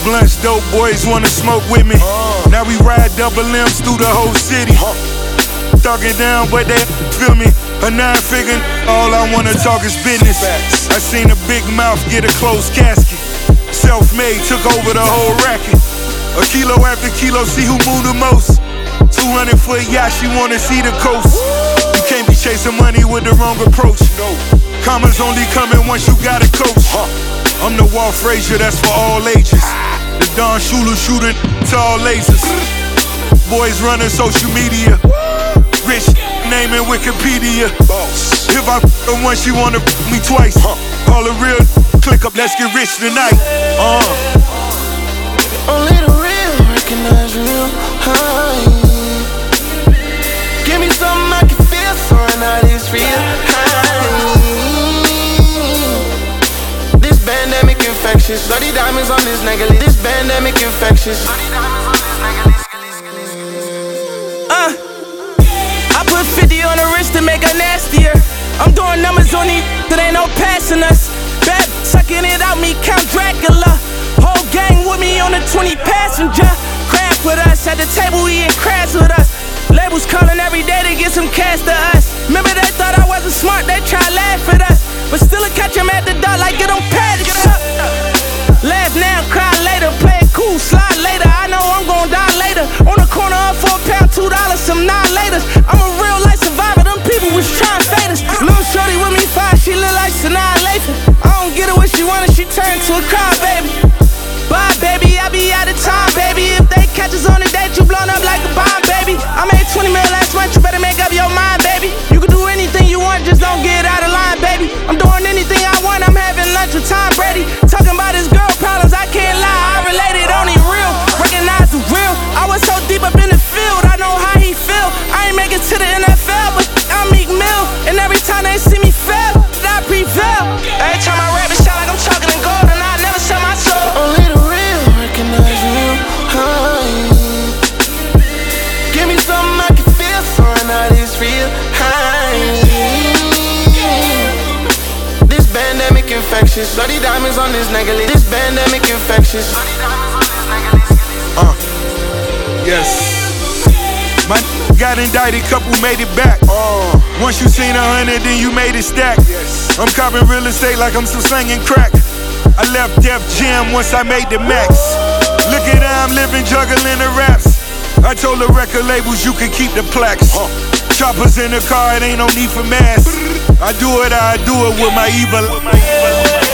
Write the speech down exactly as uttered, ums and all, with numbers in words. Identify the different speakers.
Speaker 1: blunts, dope boys wanna smoke with me. Now we ride double M's through the whole city. Talking down, but they feel me. A nine figure, all I wanna talk is business. I seen a big mouth get a closed casket. Self-made, took over the whole racket. A kilo after kilo, see who moved the most. two hundred foot yacht, she wanna see the coast. You can't be chasing money with the wrong approach. Commas only coming once you got a coach. I'm the Walt Frazier, that's for all ages. The Don Shula shooter to all lasers. Boys running social media. Rich naming Wikipedia. If I f her once, she wanna f me twice. All the real click up, let's get rich tonight. Uh.
Speaker 2: Only the real recognize real high. Give me something I can feel, so I know this real high. This pandemic infectious. Bloody diamonds on this necklace. This pandemic infectious. Uh, I put fifty on the wrist to make her nastier. I'm doing numbers on these, that ain't no passing us. Bad sucking it out, me Count Dracula. Whole gang with me on the twenty passenger. Crab with us, at the table eating crabs with us. Labels calling every day to get some cash to us. Remember they thought I wasn't smart, they try to laugh at us. But still I catch them at the dot like get on padded. Laugh now, cry later, play it cool, slide later. I know I'm gon' die later. On the corner up for a pound, two dollars, some nine laters. I'm a real life survivor, them people was trying to fade us. Little shorty with me fine, she look like Sanaa Lathan. I don't get it what she wanted, she turned to a cry baby. Bye baby, I be out of time baby. If they catch us on the date, you blown up like a bomb baby. I made twenty mil last month, you better make up your mind baby. You can do anything you want, just don't get out of line baby. I'm doing anything I want, I'm having lunch with Tom Brady. Talking about his girl problems, I can't lie, I related only real. Recognize the real, I was so deep up in the field, I know how he feel. I ain't make it to the N F L, but I'm Meek Mill. And every time they see me fail, I prevail. Every time I rap it sound like I'm talking in gold, and I never sell my soul. Only the real recognize real high. Give me something I can feel, so I know this real high. This pandemic infectious. Bloody diamonds on this necklace. This pandemic infectious.
Speaker 1: Uh, yes. My got indicted, couple made it back. Uh, Once you seen a hundred, then you made it stack. Yes. I'm copping real estate like I'm still slinging crack. I left Def Jam once I made the max. Look at how I'm living, juggling the raps. I told the record labels you can keep the plaques. Uh, Choppers in the car, it ain't no need for masks. I do it, I do it with my evil.